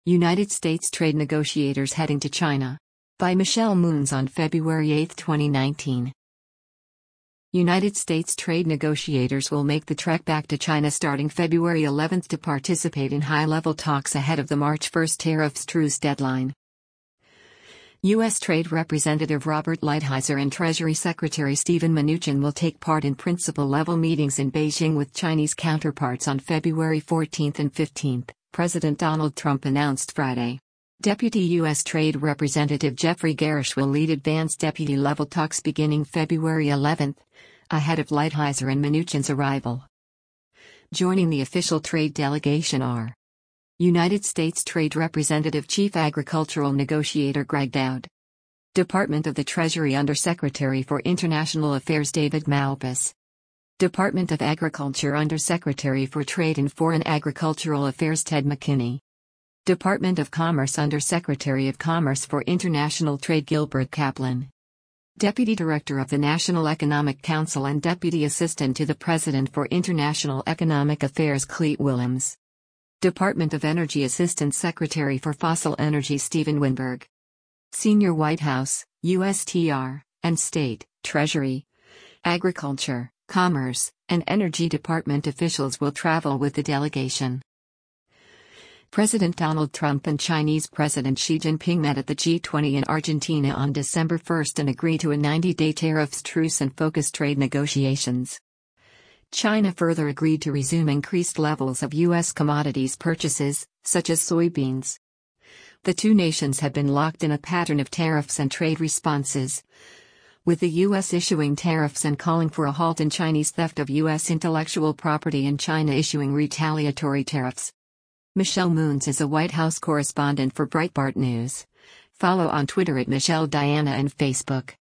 United States trade negotiators heading to China. By Michelle Moons on February 8, 2019. United States trade negotiators will make the trek back to China starting February 11 to participate in high-level talks ahead of the March 1 tariffs truce deadline. U.S. Trade Representative Robert Lighthizer and Treasury Secretary Steven Mnuchin will take part in principal-level meetings in Beijing with Chinese counterparts on February 14 and 15, President Donald Trump announced Friday. Deputy U.S. Trade Representative Jeffrey Garish will lead advanced deputy-level talks beginning February 11, ahead of Lighthizer and Mnuchin's arrival. Joining the official trade delegation are United States Trade Representative Chief Agricultural Negotiator Greg Dowd, Department of the Treasury Undersecretary for International Affairs David Malpass, Department of Agriculture Undersecretary for Trade and Foreign Agricultural Affairs Ted McKinney, Department of Commerce Undersecretary of Commerce for International Trade Gilbert Kaplan, Deputy Director of the National Economic Council and Deputy Assistant to the President for International Economic Affairs Clete Willems, Department of Energy Assistant Secretary for Fossil Energy Stephen Winberg. Senior White House, USTR, and State, Treasury, Agriculture, Commerce, and Energy Department officials will travel with the delegation. President Donald Trump and Chinese President Xi Jinping met at the G20 in Argentina on December 1 and agreed to a 90-day tariffs truce and focused trade negotiations. China further agreed to resume increased levels of U.S. commodities purchases, such as soybeans. The two nations have been locked in a pattern of tariffs and trade responses, with the U.S. issuing tariffs and calling for a halt in Chinese theft of U.S. intellectual property and China issuing retaliatory tariffs. Michelle Moons is a White House correspondent for Breitbart News. Follow on Twitter at Michelle Diana and Facebook.